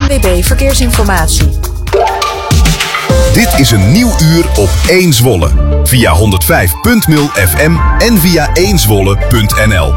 ANWB Verkeersinformatie. Dit is een nieuw uur op 1 Zwolle. Via 105.0 FM en via 1zwolle.nl.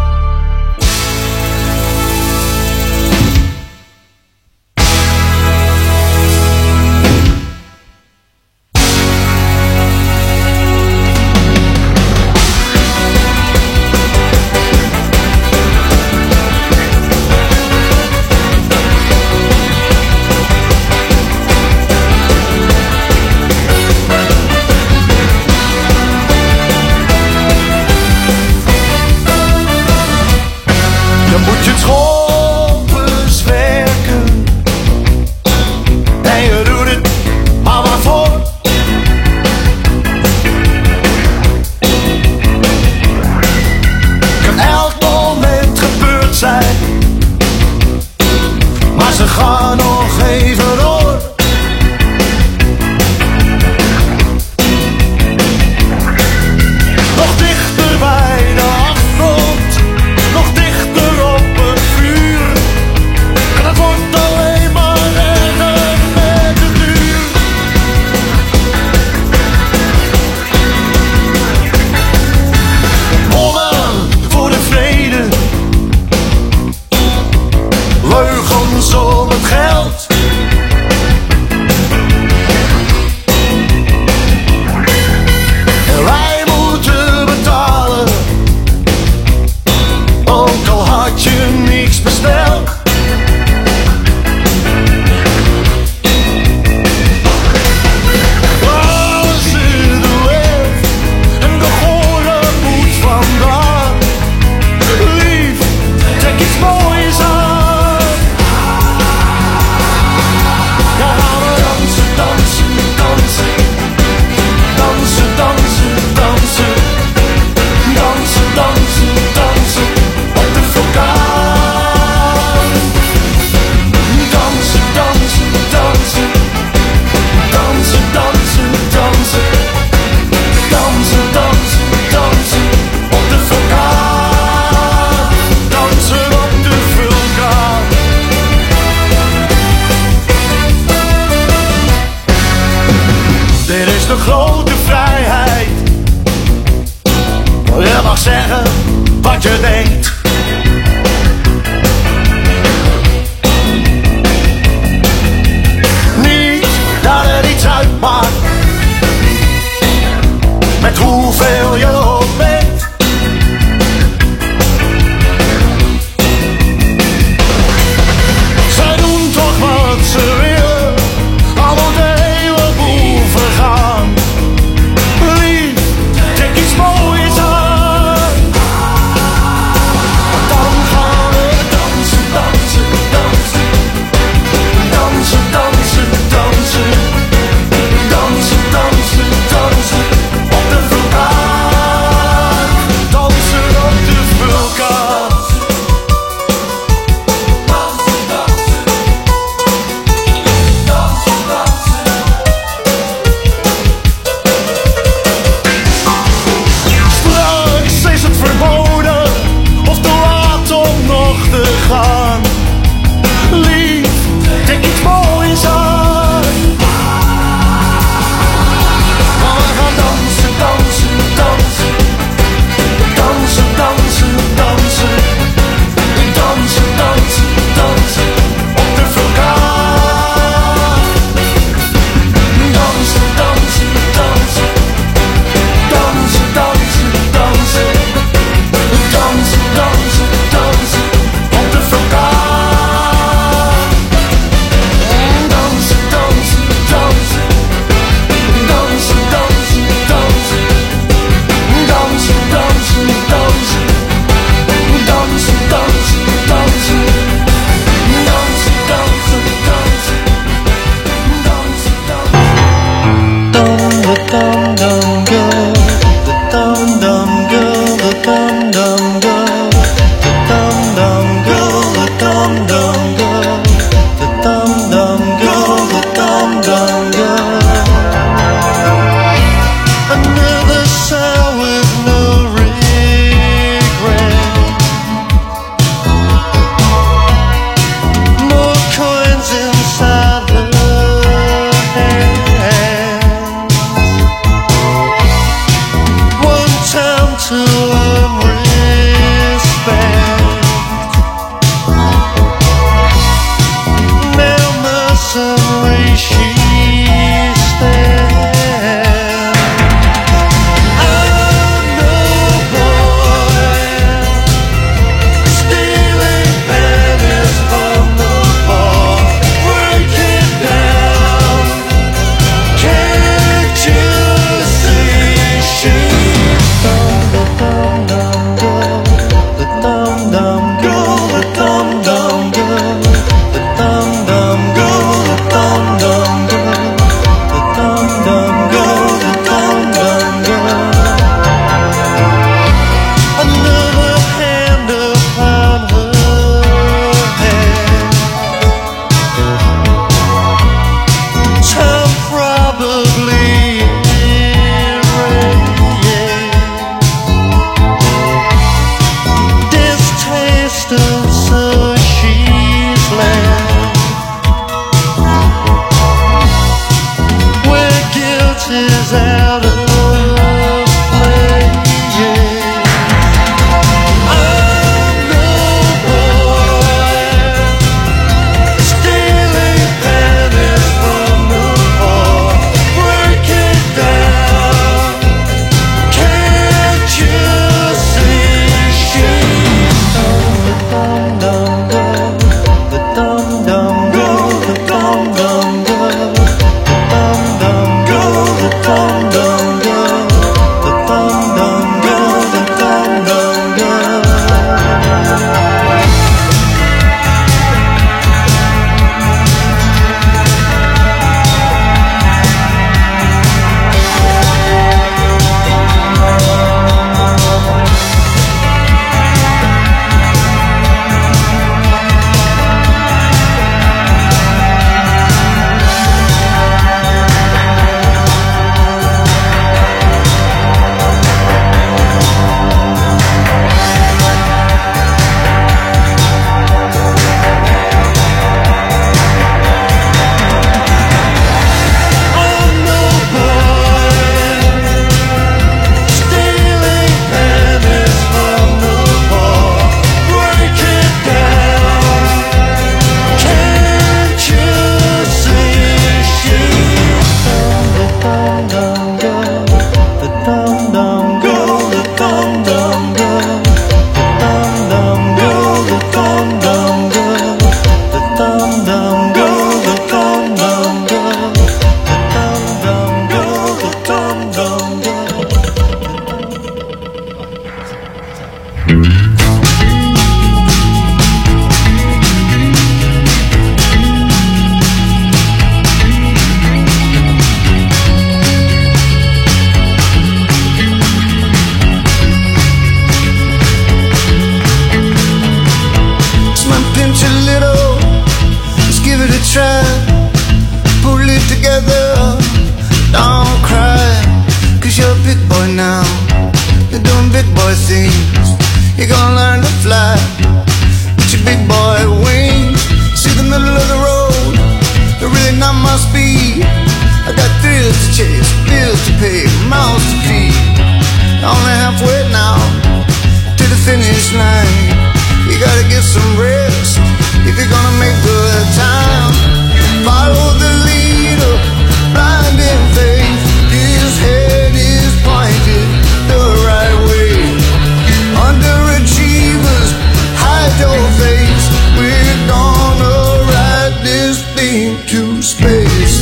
try, pull it together, don't cry, 'cause you're a big boy now, you're doing big boy things, you're gonna learn to fly, with your big boy wings, see the middle of the road, you're really not my speed, I got thrills to chase, bills to pay, mouths to feed, only halfway now, to the finish line, you gotta get some rest, if you're gonna make good time, follow the leader, blind in faith, his head is pointed the right way, underachievers, hide your face, we're gonna ride this thing to space.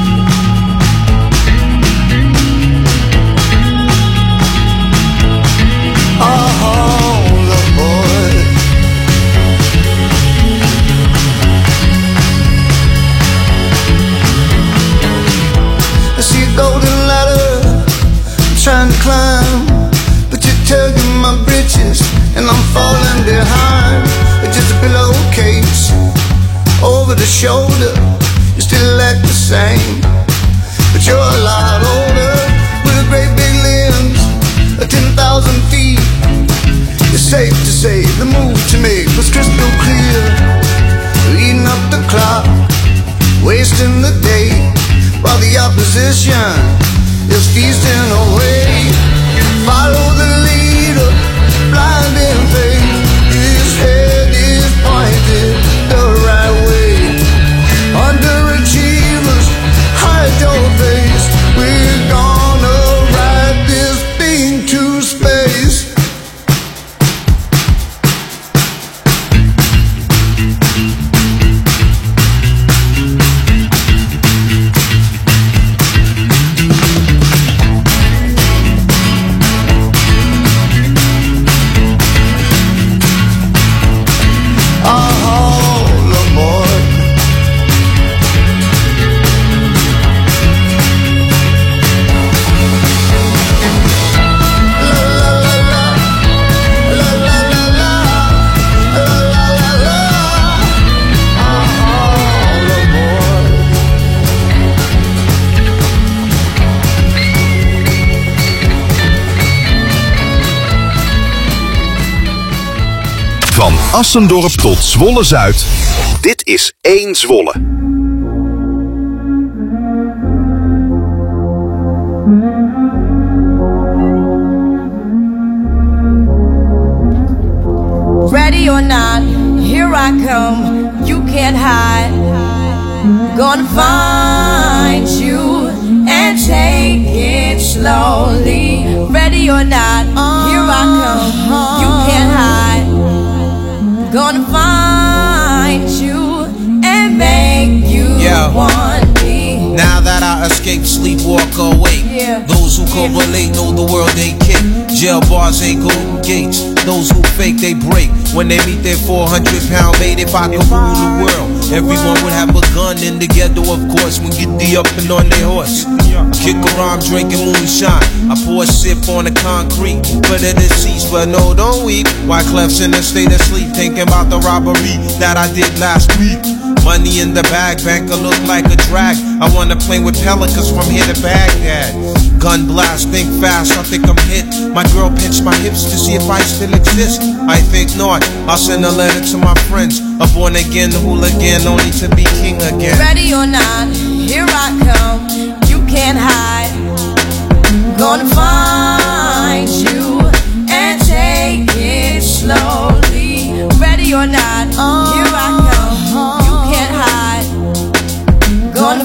Trying to climb, but you're tugging my britches, and I'm falling behind. It's just a pillowcase over the shoulder. You still act the same, but you're a lot older, with a great big limbs, 10,000 feet. It's safe to say the move to make was crystal clear. You're eating up the clock, wasting the day, while the opposition is feasting away. Follow the leader, blind in faith, his head is pointed the right way. Underachievers, hide your face, we're gonna ride this thing to space. Van Assendorp tot Zwolle-Zuid, dit is 1 Zwolle. Ready or not, here I come, you can't hide. Gonna find you and take it slowly. Ready or not, here I come, you can't hide. Gonna find you and make you want me. Now that I escape, sleep, walk awake. Those who correlate know the world ain't kick. Jail bars ain't golden gates. Those who fake, they break. When they meet their 400-pound mate, if I could rule the world, everyone would have a gun in the ghetto, of course, when get the up and on their horse. Kick around drinking moonshine. I pour a sip on the concrete for the deceased, but no, don't weep. Why Clef's in a state of sleep, thinking about the robbery that I did last week. Money in the bag, banker look like a drag. I wanna play with pelicans from here to Baghdad. Gun blast, think fast, I think I'm hit. My girl pinched my hips to see if I still exist. I think not, I'll send a letter to my friends. A born again hooligan, only to be king again. Ready or not, here I come, you can't hide. Gonna find you and take it slowly. Ready or not, here I come, you can't hide. Gonna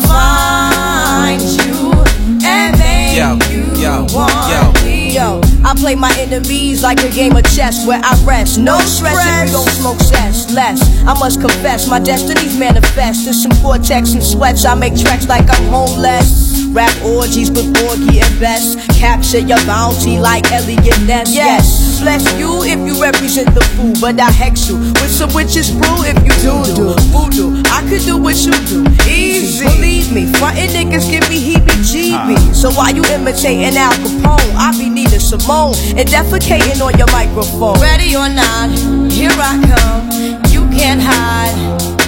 find you and make you want me. Yo, I play my enemies like a game of chess where I rest. No stress if you don't smoke cess. Less, I must confess, my destinies manifest. In some Cortex and sweats, I make tracks like I'm homeless. Rap orgies with Borgie and Best. Capture your bounty like Elliot Ness. Yes, bless you if you represent the fool, but I hex you with some witches brew if you do voodoo. I could do what you do, easy. Believe me, frontin' niggas give me heebie-jeebies. So while you imitating Al Capone, I be needing Simone and defecating on your microphone. Ready or not, here I come, you can't hide.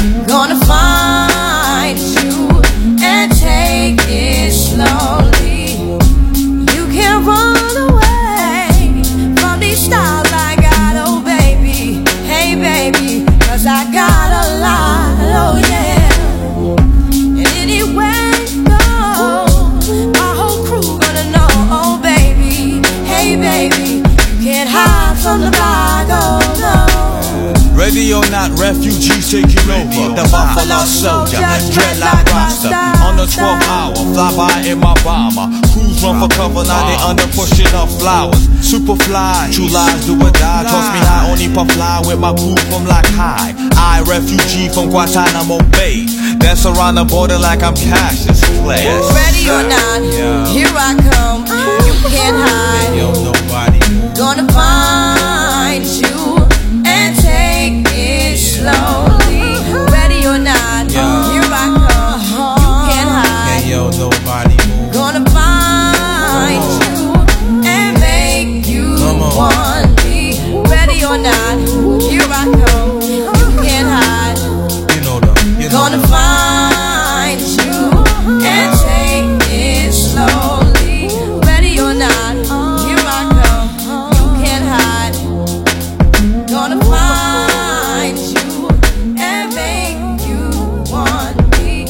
Gonna find you and take it slowly. You can't run away from these styles I got, oh baby. Hey baby, 'cause I got a lot, oh yeah. And anywhere you go, my whole crew gonna know, oh baby. Hey baby, you can't hide from the block, oh no. Ready or not, refugees taking over. The Buffalo Soldier, dreadlock roster. On the 12th hour, fly by in my bomber. Crews run for cover, now they under pushing up flowers. Superfly, true lies do or die. Toss me high, only puff fly with my crew from like high. I, refugee from Guantanamo Bay. Dance around the border like I'm Cassius Clay. Ready or not, here I come. You can't hide. Yo, nobody. Gonna find you and take it slowly. Ready or not, here I come. You can't hide. Yo, nobody. Gonna find you and make you want me. Ready or not, here I come. You can't hide. You know them. Gonna find you and take it slowly. Ready or not, here I come. You can't hide. Gonna find you and make you want me.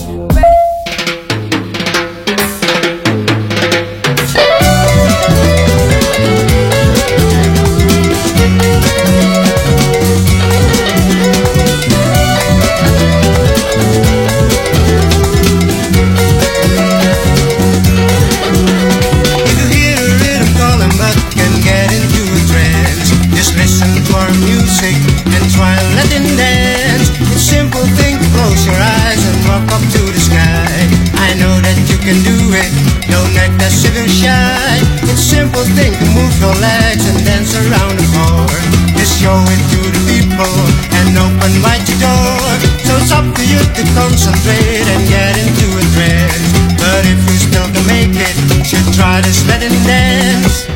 Music and try letting dance. It's a simple thing to close your eyes and walk up to the sky. I know that you can do it, don't act as if you're shy. It's a simple thing to move your legs and dance around the floor. Just show it to the people and open wide your door. So it's up to you to concentrate and get into a trance. But if you still can make it, you should try this letting dance.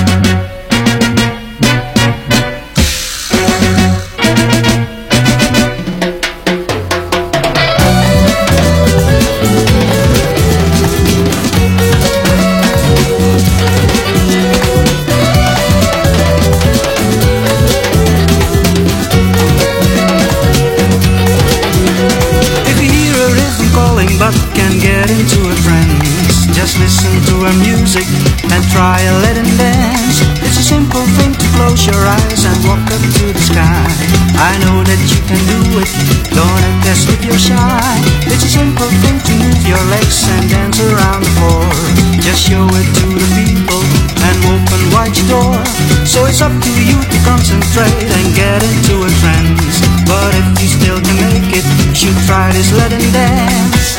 Music and try a let and dance. It's a simple thing to close your eyes and walk up to the sky. I know that you can do it, don't act as if you're shy. It's a simple thing to move your legs and dance around the floor. Just show it to the people and open wide your door. So it's up to you to concentrate and get into a trance. But if you still can make it, you should try this let and dance.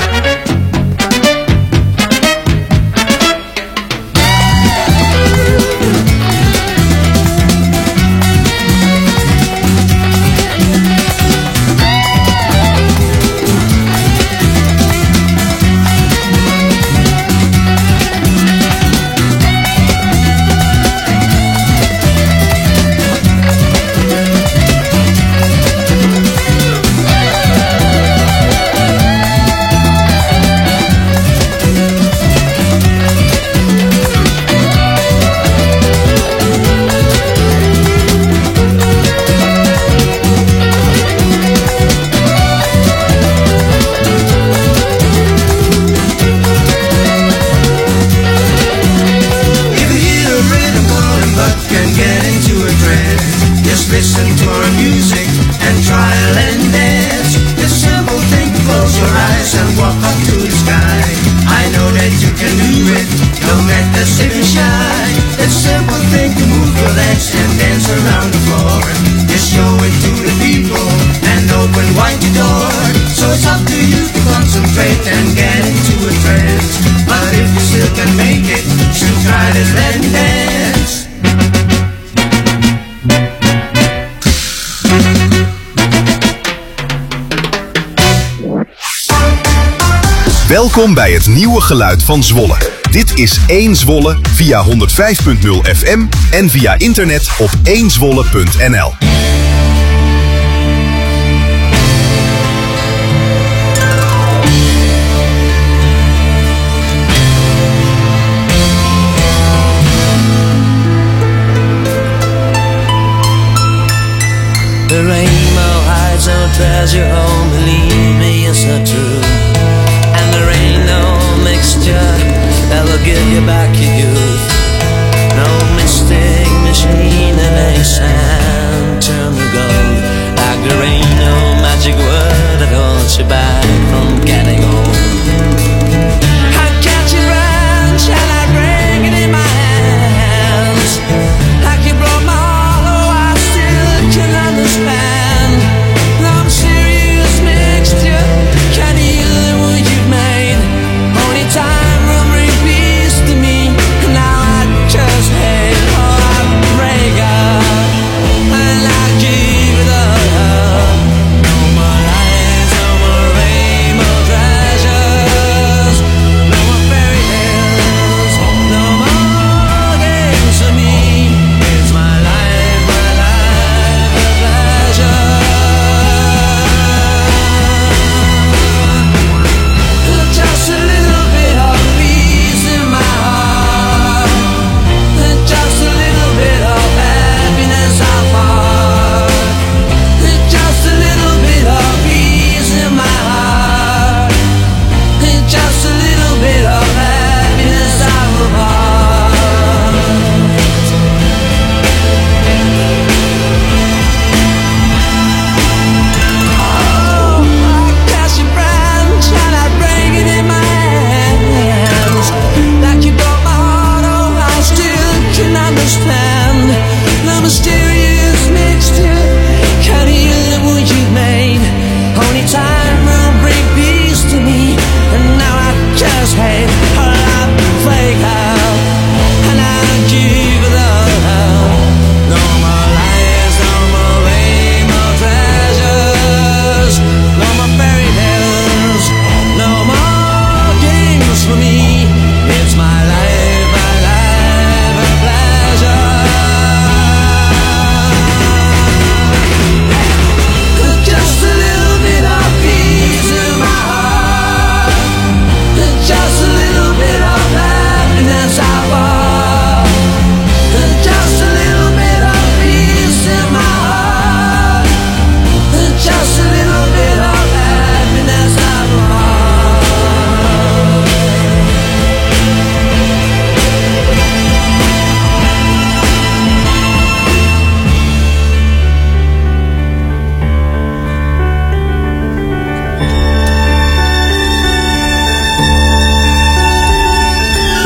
Welkom bij het nieuwe geluid van Zwolle. Dit is 1 Zwolle via 105.0 FM en via internet op 1zwolle.nl.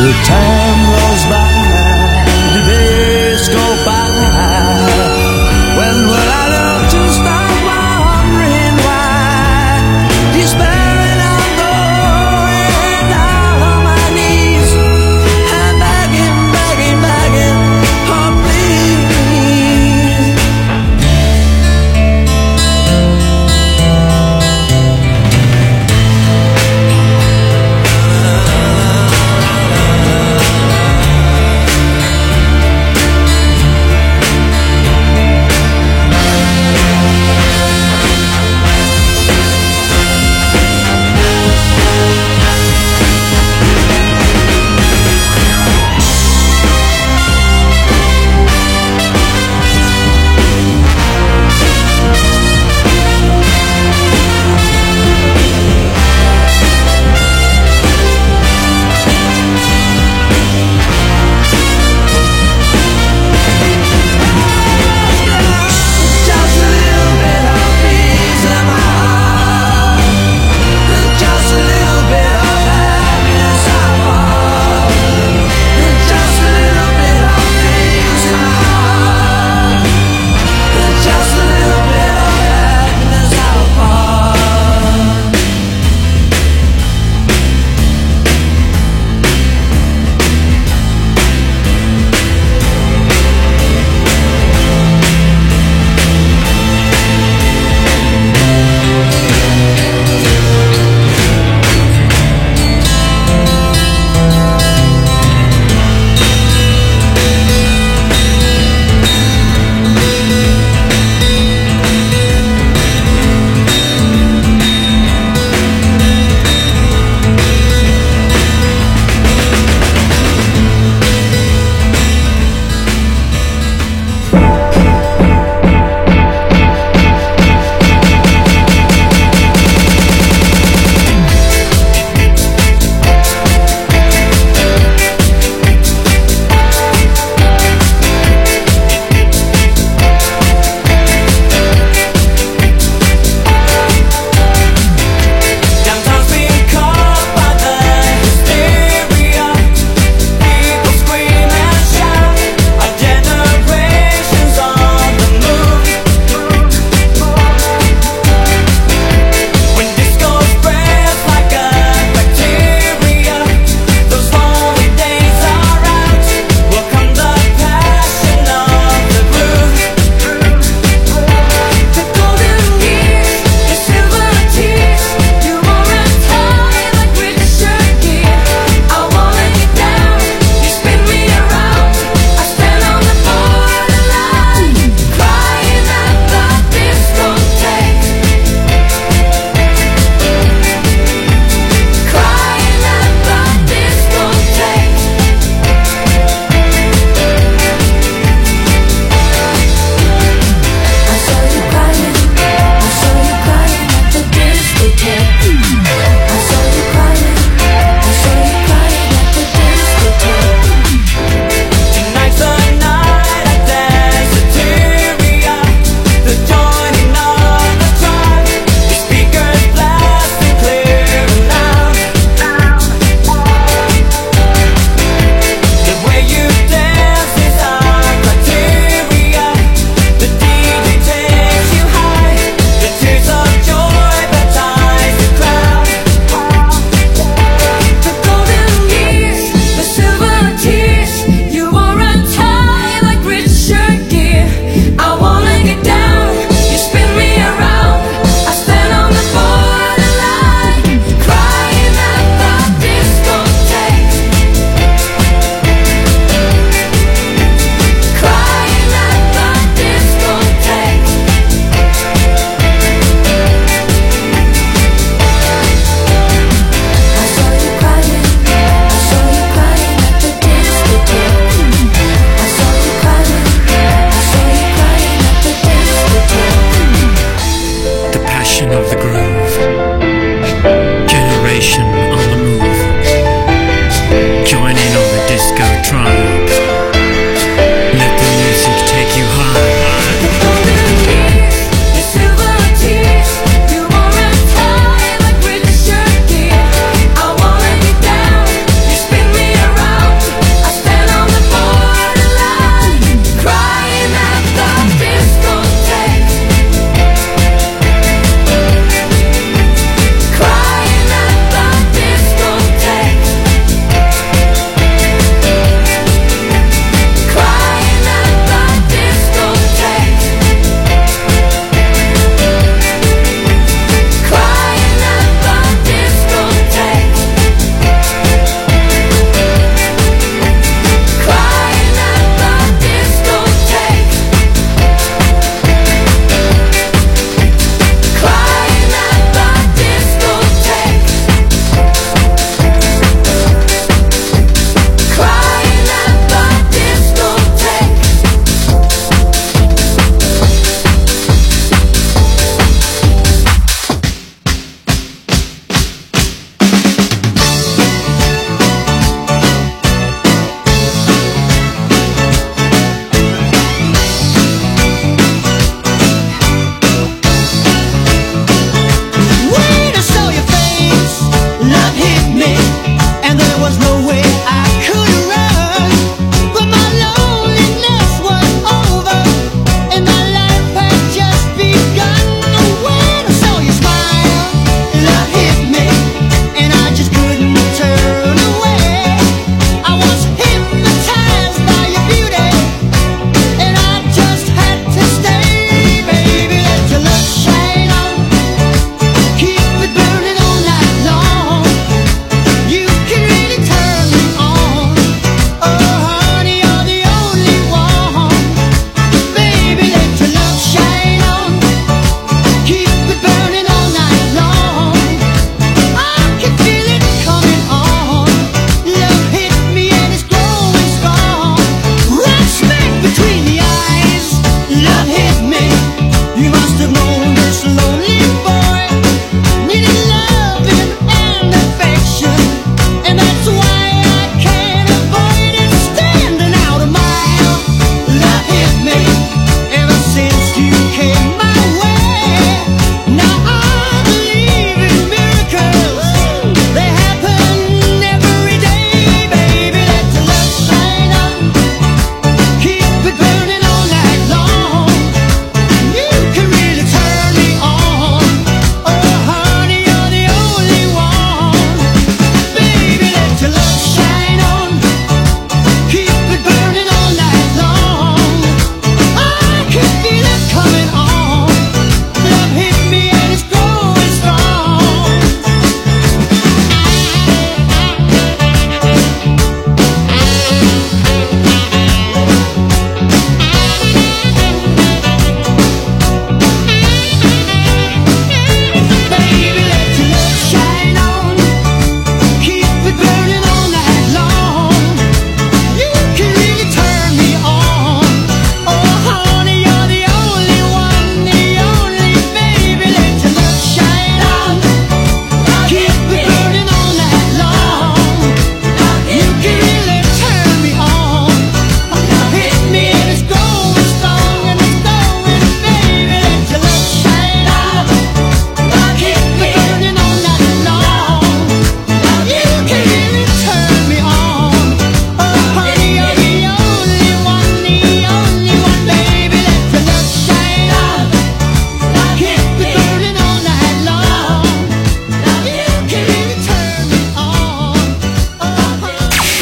The time goes by, the days go by. When will I learn to stop wondering why? Despairing, I'm going down on my knees and begging, begging, begging, oh please.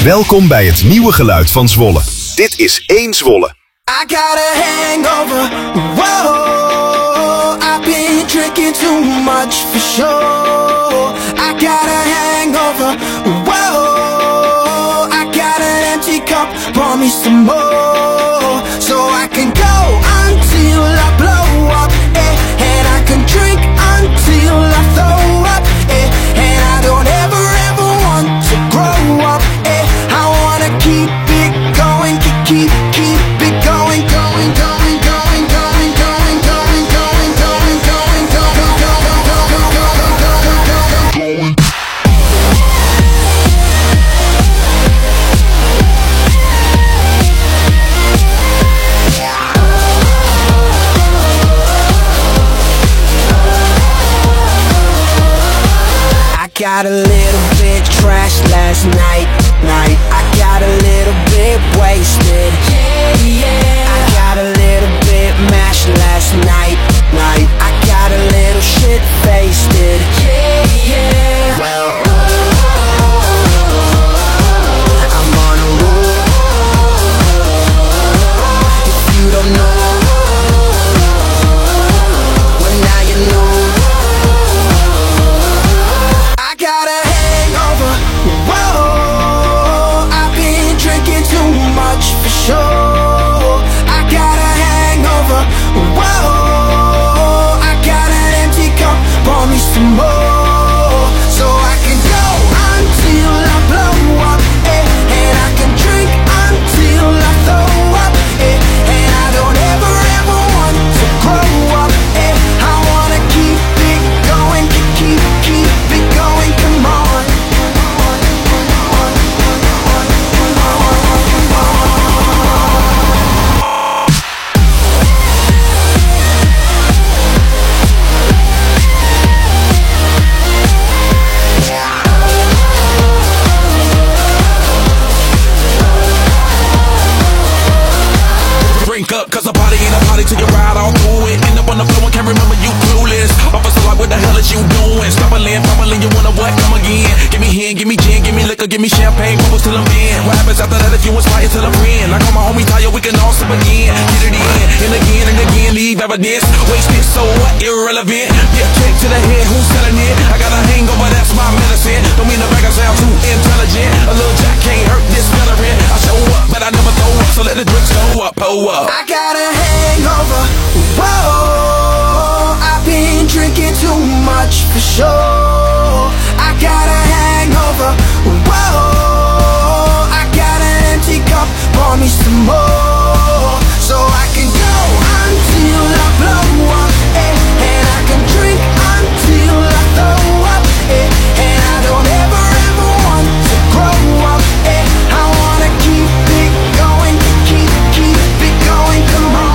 Welkom bij het nieuwe geluid van Zwolle. Dit is 1 Zwolle. I got a hangover, whoa, I've been drinking too much for sure. I got a hangover, whoa, I got an empty cup, pour me some more, so I can go until I blow up, and I can drink until I throw up, and I don't ever want to grow up, I wanna keep it going, keep it going, going, going, going, going, going, going, going, going, going, going. I got a little bit trashed last night. I got a little bit wasted. I got a little bit mashed last night. I got a little shit faced. Well, I'm on a roll. If you don't know, well now you know. I got a hangover, whoa, I've been drinking too much for sure. I got a hangover, whoa, I got an empty cup, pour me some more, so I can go until I blow up, and I can drink until I throw up, and I don't ever want to grow up, I wanna keep it going, keep it going, come on. Drink up, cause a party ain't a party till you ride all through it. End up on the floor and can't remember you clueless. Officer, like, what the hell is you doing? Stumbling, fumbling, you wanna what? Come again. Give me hen, give me gin, give me liquor, give me champagne, bubbles till I'm in. What happens after that if you inspire till I'm in? Like all my homies tired, we can all sip again. Get it in, and again, leave evidence. Wasted, so what? Irrelevant. Get kicked to the head, who's selling it? I got a hangover, that's my medicine. Don't mean to make I sound too intelligent. A little jack can't hurt this veteran. I show up, but I never throw up, so let the drinks go up, pull up. I got a hangover, whoa, I've been drinking too much for sure. I got a hangover, whoa, I got an empty cup, pour me some more, so I can go until I blow up, and I can drink until I throw up, and I don't ever want to grow up, I wanna keep it going, keep it going, come on.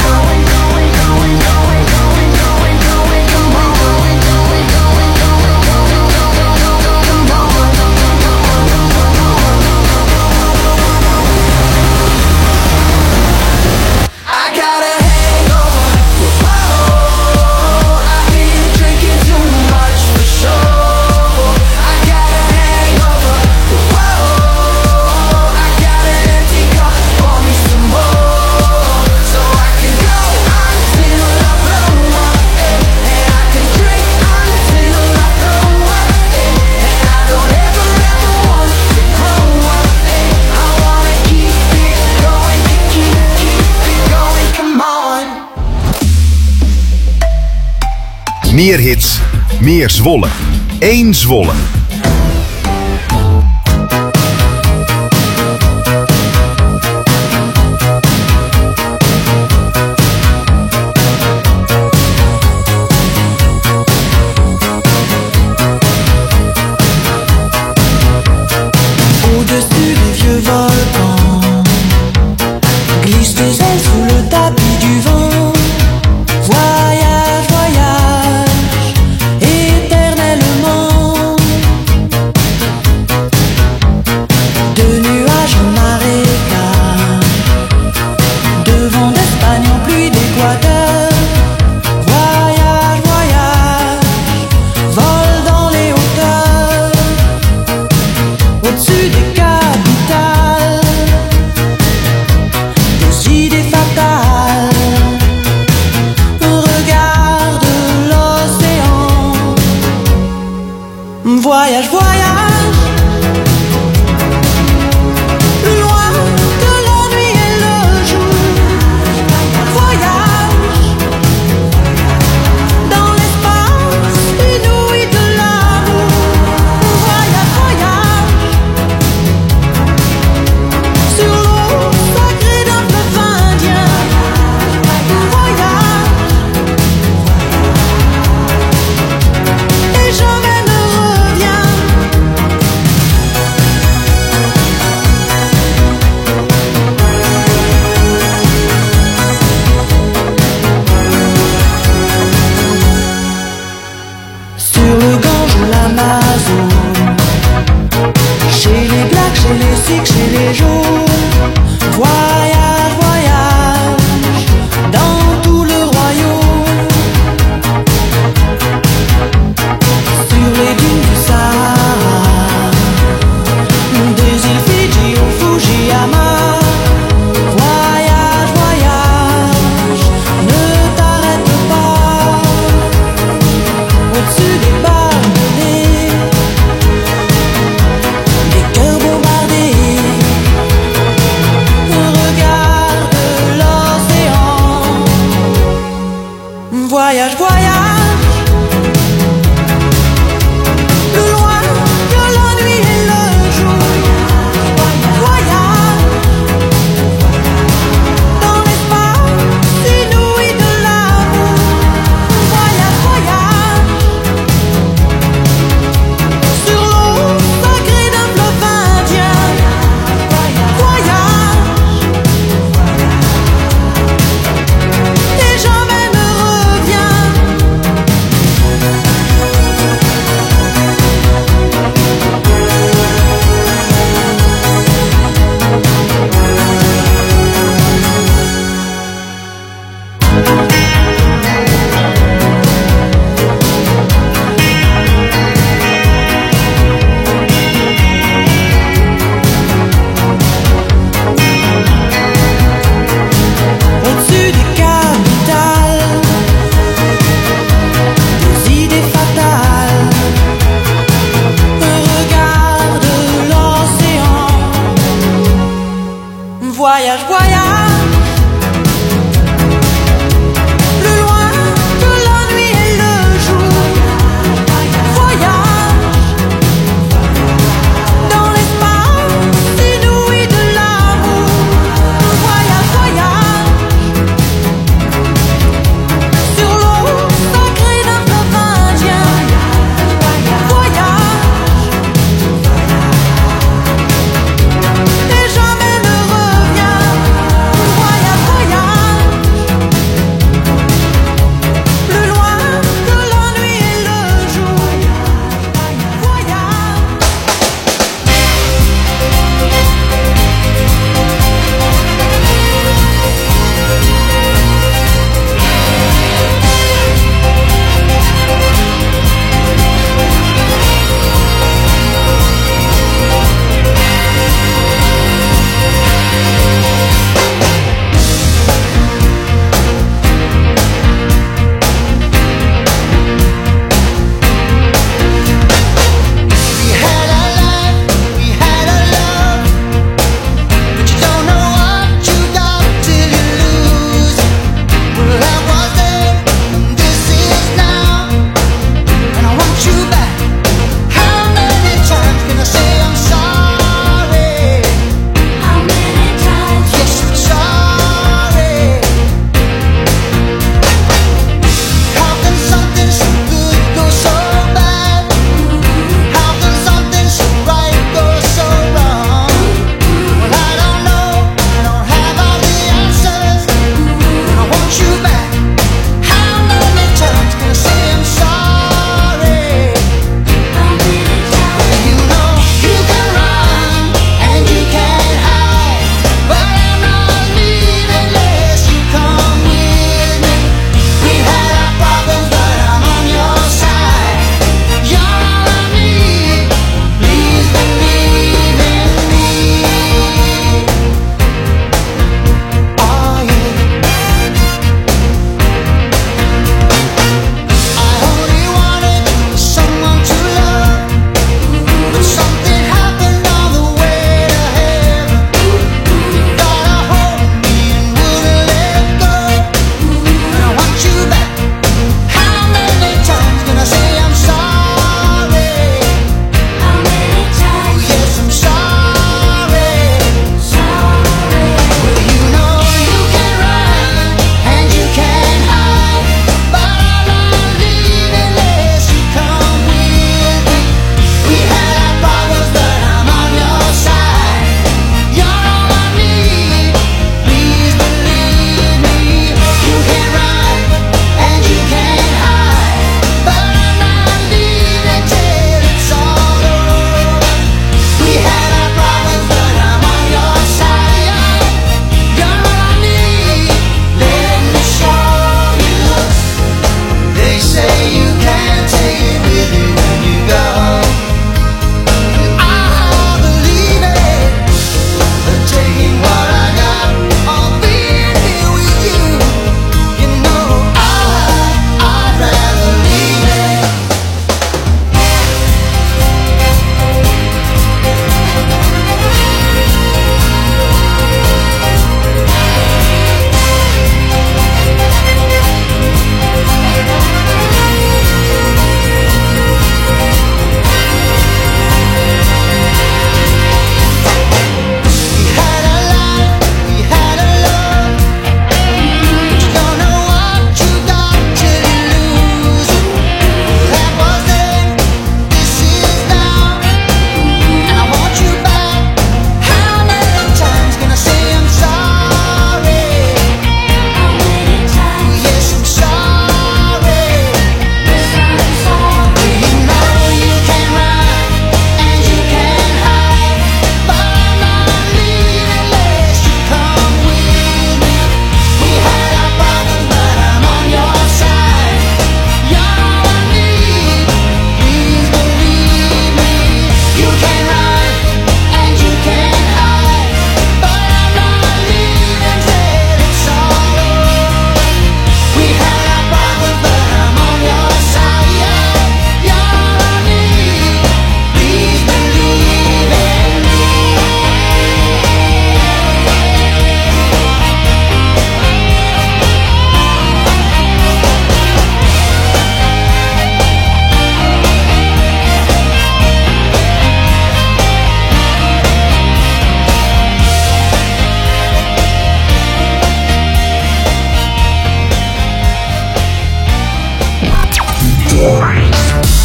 I got a hangover, whoa, I've been drinking too much for sure. I got a hangover, whoa, I got an empty cup, pour me some more, so I can go until I blow up, and I can drink until I throw up, and I don't ever want to grow up, I wanna keep it going, keep it going, come on. Meer hits, meer Zwolle. 1 Zwolle. Au-dessus des vieux volcans glissent des ailes sous le tapis du vent. Voyage, voyage, éternellement. De nuages en marécage, de vent d'Espagne en pluie d'Équateur. Voyage, voyage, vol dans les hauteurs, au-dessus des capitales. musique chez les jours. Voyage, voyage dans tout le royaume. Sur les dunes du Sahara, des îles Fidji au Fujiyama. Voyage, voyage, ne t'arrête pas. Au-dessus des barbelés, des cœurs bombardés.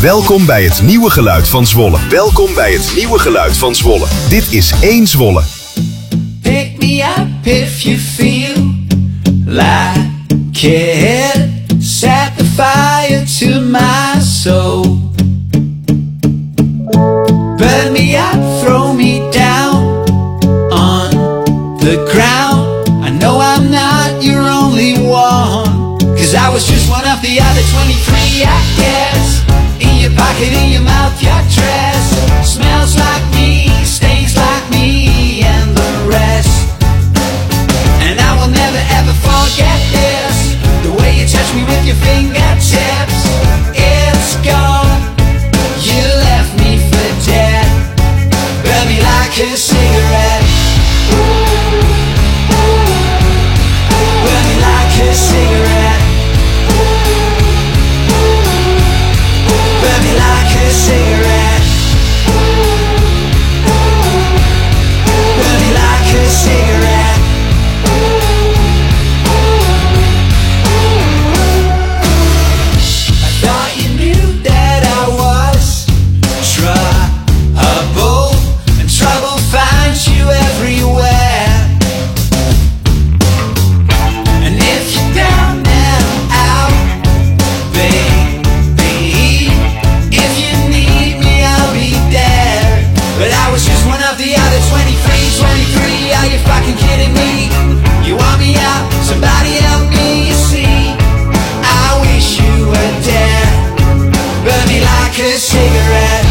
Welkom bij het nieuwe geluid van Zwolle. Welkom bij het nieuwe geluid van Zwolle. Dit is 1 Zwolle. Pick me up if you feel like it. Set the fire to my soul. Burn me up, throw me down on the ground. I know I'm not your only one, 'cause I was just one of the other 23, I guess. In your pocket, in your mouth, your dress smells like me, stains like me, and the rest. And I will never ever forget this, the way you touch me with your fingertips. It's gone, you left me for dead. Burn me like a cigarette. Burn me like a cigarette. Burn me like a cigarette. Burn me like a cigarette. I thought you knew that I was trouble, and trouble finds you everywhere. And if you're down and out, baby, if you need me, I'll be there. But I was just one of the other 23. Are you fucking kidding me? You want me out? Somebody help me, you see. I wish you were dead. Burn me like a cigarette.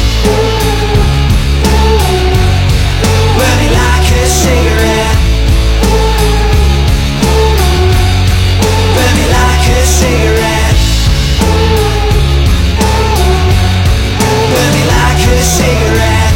Burn me like a cigarette. Burn me like a cigarette. Burn me like a cigarette.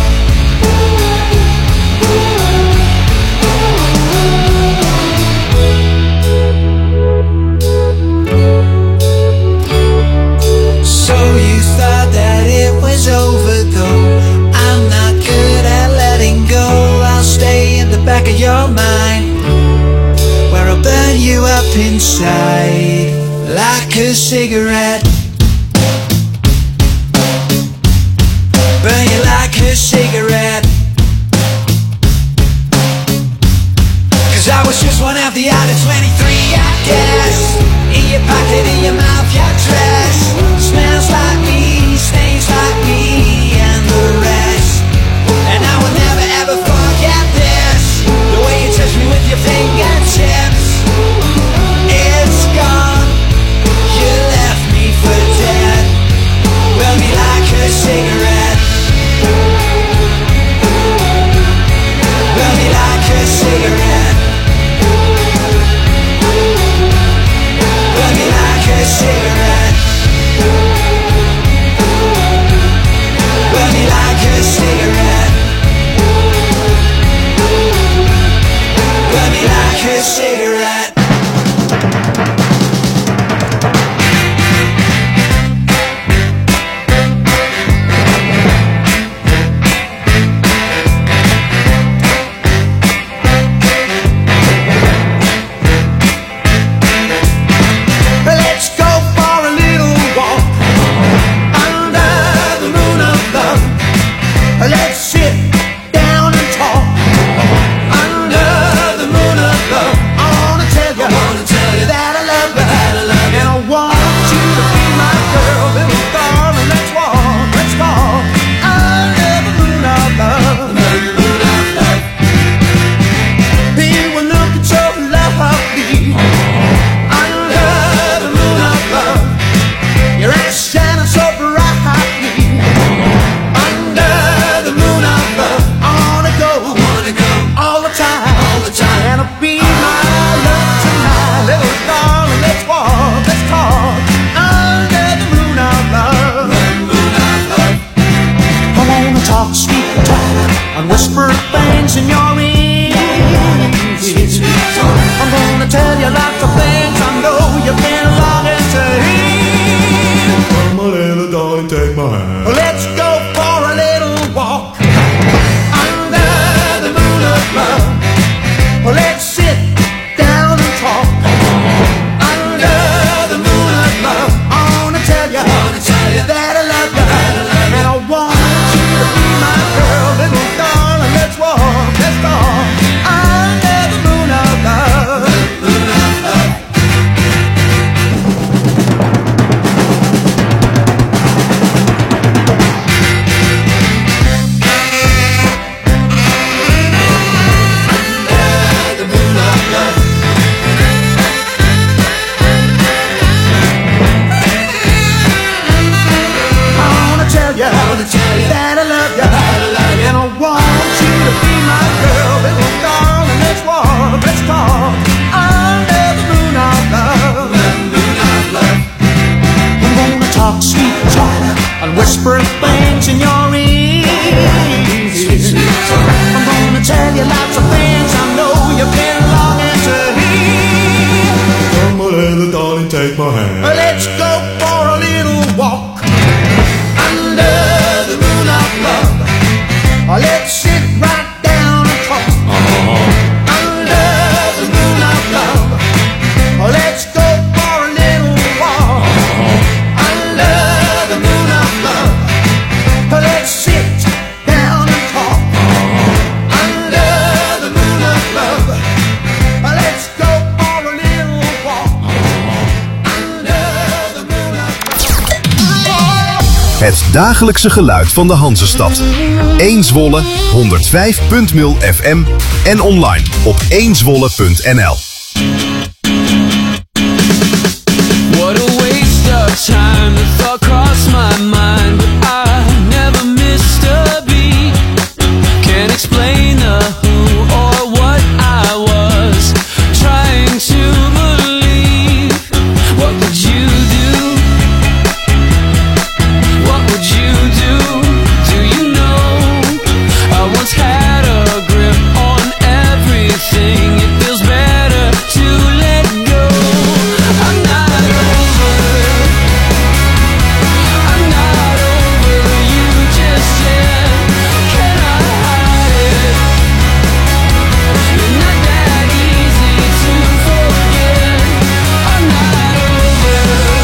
So you thought that it was over though. I'm not good at letting go. I'll stay in the back of your mind, where I'll burn you up inside like a cigarette. Burn you like a cigarette. 'Cause I was just one of the other 23, I guess. In your pocket, in your mouth, your dress smells like me, stains like me, and the rest. And I will never ever forget this, the way you touch me with your fingertips. It's gone, you left me for dead. Burn me like a cigarette. Burn me like a cigarette. Burn me like a cigarette. Burn me like a cigarette. Burn me like a cigarette. Let's go for a little walk under the moon of love. Let's sit down and talk under the moon of love. I wanna tell you that I love you, and I want you to be my girl, little darling. Let's walk under the moon of love. People look at your lovely under the moon of love. Your eyes shining so brightly under the moon of love. I wanna go all the time, and it'll be my love tonight, little darling. Let's talk under the moon of love. I wanna talk sweet talk and whisper things in your ear. I'm gonna tell you lots of things I know you've been longing to hear. Come on, little darling, take my hand. Let's go for a little walk under the moon of love. Let's sit down and talk under the moon of love. I wanna tell you that I love you. take my hand. Let's go for a little walk under the moon of love. Let's sit right down and talk under the moon of love. Let's go for a little walk under the moon of love. Let's sit down and talk under the moon of love. Let's go for a little walk under the moon of love. Het dagelijkse geluid van de Hanzestad. 1 Zwolle, 105.0 FM en online op 1zwolle.nl. What a waste of time, the thought crossed my mind, but I never missed a beat. Can't explain the who or what I was trying to believe. What would you do? What would you do? Do you know? I once had a grip on everything. It feels better to let go. I'm not over. I'm not over you just yet. Can I hide it? You're not that easy to forget. I'm not over.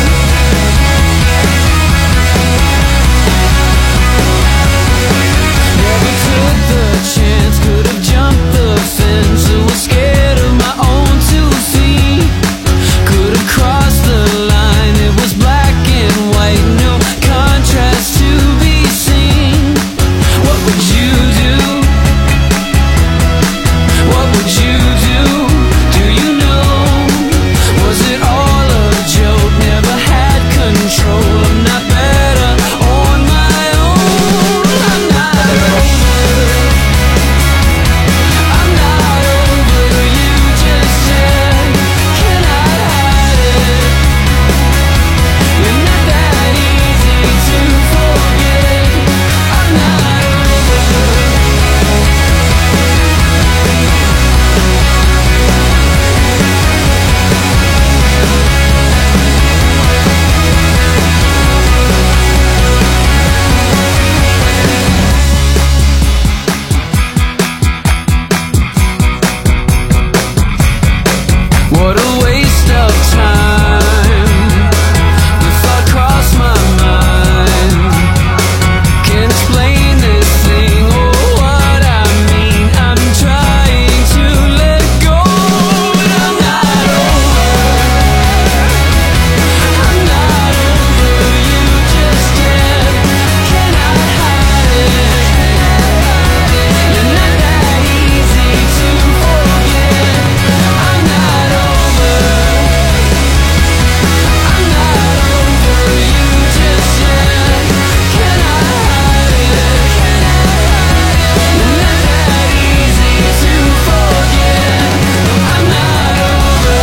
Never took the chance, could have jumped the fence. I was scared of my own 2 feet. Could have crossed the line, it was black and white, no contrast to be seen. What would you do? What would you do? Do you know? Was it all a joke? Never had control. I'm not better on my own. I'm not over. I'm not over you just yet. Can I hide it? You're not that easy to forget. I'm not over. What a waste of time. The thought crossed my mind. Can't explain this thing or what I mean. I'm trying to let go, but I'm not over. I'm not over you just yet. Can I hide it? You're not that easy to forget. I'm not over. I'm not over you just yet. Can I hide it? You're not that easy to forget. I'm not over.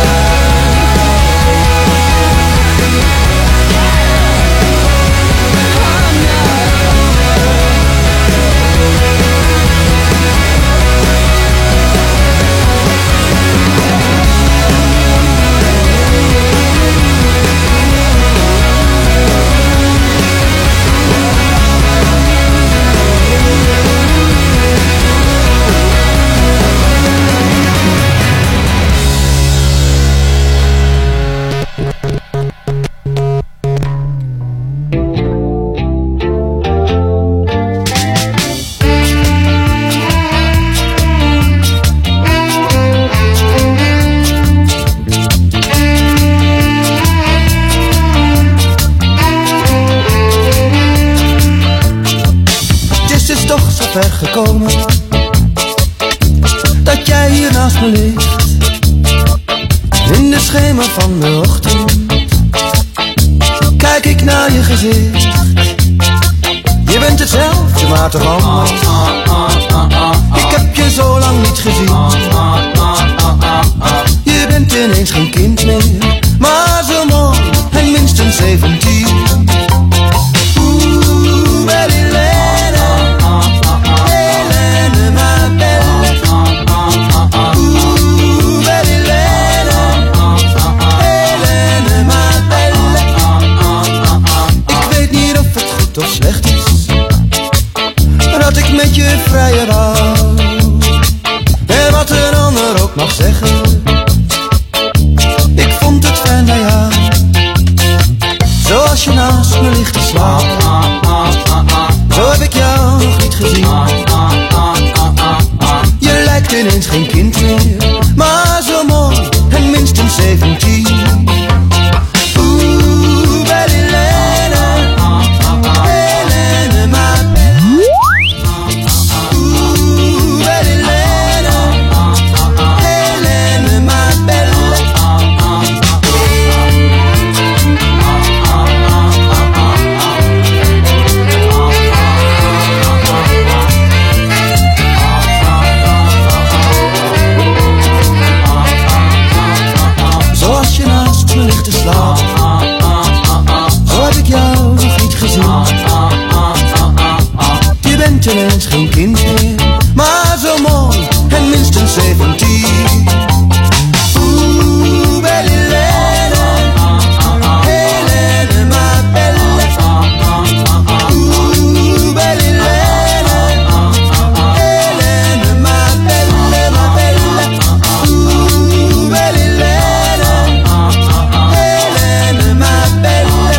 Het is toch zo ver gekomen dat jij hier naast me ligt. In de schemer van de ochtend kijk ik naar je gezicht. Je bent hetzelfde, maar toch anders. Ik heb je zo lang niet gezien. Je bent ineens geen kind meer, maar zo mooi en minstens 17. Oeh, Helene, Helene, ma belle. Oeh, Helene, Helene, ma je wou. En wat een ander ook mag zeggen, ik vond het fijn bij jou. Zoals je naast me ligt te slapen, zo heb ik jou nog niet gezien. Je lijkt ineens geen kind meer, maar zo mooi en minstens 17. Oeh, belle Helene, Helene, ma belle. Oeh, belle Helene, Helene, ma belle. Zoals je naast me ligt te slapen, zo heb ik jou nog niet gezien. Je bent ineens geen kind meer, maar zo mooi en minstens 17. Oeh, belle Helene, Helene, ma belle. Oeh, belle Helene, Helene, ma belle, ma belle. Oeh, belle Helene, Helene, ma belle.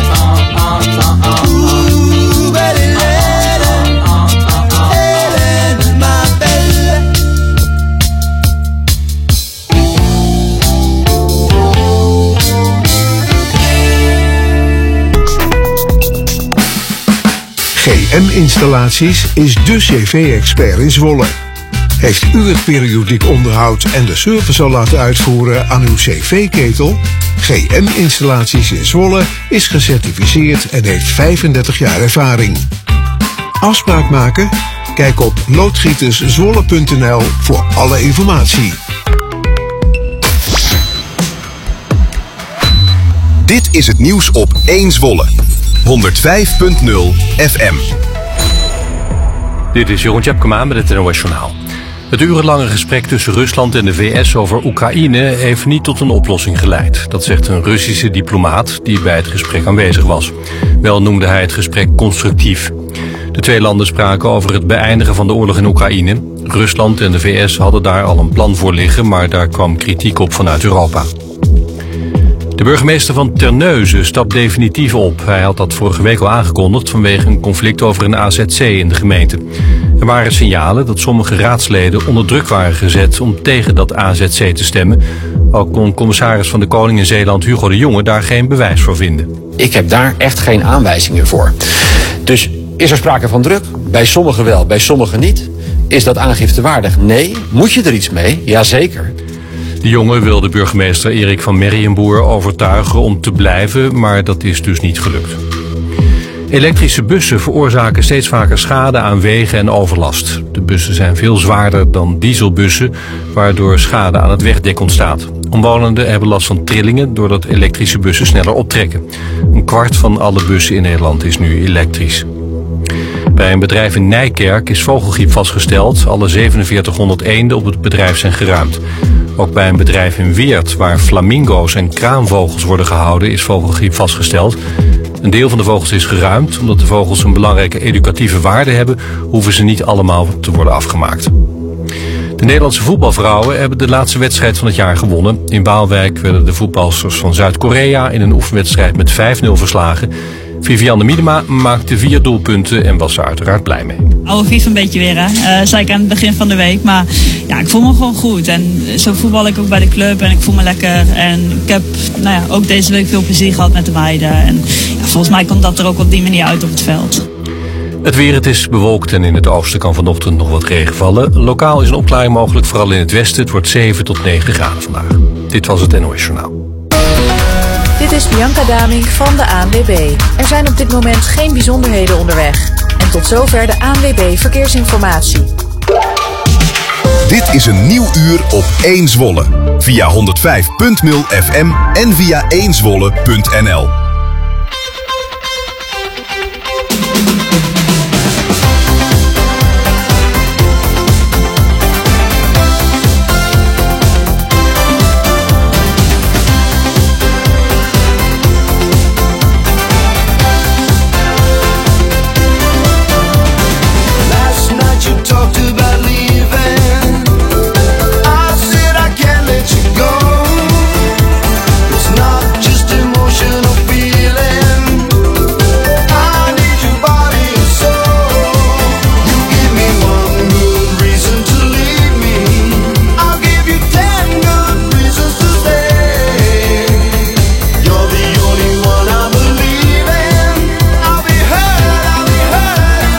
Oeh, belle Helene, Helene, ma belle. GM-installaties is de CV-expert in Zwolle. Heeft u het periodiek onderhoud en de service al laten uitvoeren aan uw CV-ketel? GM-installaties in Zwolle is gecertificeerd en heeft 35 jaar ervaring. Afspraak maken? Kijk op loodgieterszwolle.nl voor alle informatie. Dit is het nieuws op 1 Zwolle. 105.0 FM. Dit is Jeroen Tjepkema met het NOS Journaal. Het urenlange gesprek tussen Rusland en de VS over Oekraïne heeft niet tot een oplossing geleid. Dat zegt een Russische diplomaat die bij het gesprek aanwezig was. Wel noemde hij het gesprek constructief. De twee landen spraken over het beëindigen van de oorlog in Oekraïne. Rusland en de VS hadden daar al een plan voor liggen, maar daar kwam kritiek op vanuit Europa. De burgemeester van Terneuzen stapt definitief op. Hij had dat vorige week al aangekondigd vanwege een conflict over een AZC in de gemeente. Er waren signalen dat sommige raadsleden onder druk waren gezet om tegen dat AZC te stemmen. Ook kon commissaris van de Koning in Zeeland Hugo de Jonge daar geen bewijs voor vinden. Ik heb daar echt geen aanwijzingen voor. Dus is er sprake van druk? Bij sommigen wel, bij sommigen niet. Is dat aangiftewaardig? Nee. Moet je er iets mee? Jazeker. De Jonge wil de burgemeester Erik van Merriënboer overtuigen om te blijven, maar dat is dus niet gelukt. Elektrische bussen veroorzaken steeds vaker schade aan wegen en overlast. De bussen zijn veel zwaarder dan dieselbussen, waardoor schade aan het wegdek ontstaat. Omwonenden hebben last van trillingen doordat elektrische bussen sneller optrekken. 1/4 van alle bussen in Nederland is nu elektrisch. Bij een bedrijf in Nijkerk is vogelgriep vastgesteld. Alle 4700 eenden op het bedrijf zijn geruimd. Ook bij een bedrijf in Weert, waar flamingo's en kraanvogels worden gehouden, is vogelgriep vastgesteld. Een deel van de vogels is geruimd. Omdat de vogels een belangrijke educatieve waarde hebben, hoeven ze niet allemaal te worden afgemaakt. De Nederlandse voetbalvrouwen hebben de laatste wedstrijd van het jaar gewonnen. In Waalwijk werden de voetbalsters van Zuid-Korea in een oefenwedstrijd met 5-0 verslagen. Vivianne Miedema maakte 4 doelpunten en was er uiteraard blij mee. Oude vies een beetje weer, hè. Zei ik aan het begin van de week. Maar ja, ik voel me gewoon goed. En zo voetbal ik ook bij de club en ik voel me lekker. En ik heb ook deze week veel plezier gehad met de meiden. En ja, volgens mij komt dat er ook op die manier uit op het veld. Het weer, het is bewolkt en in het oosten kan vanochtend nog wat regen vallen. Lokaal is een opklaring mogelijk, vooral in het westen. Het wordt 7 tot 9 graden vandaag. Dit was het NOS Journaal. Dit is Bianca Damink van de ANWB. Er zijn op dit moment geen bijzonderheden onderweg. En tot zover de ANWB Verkeersinformatie. Dit is een nieuw uur op 1 Zwolle. Via 105.0 FM en via 1zwolle.nl.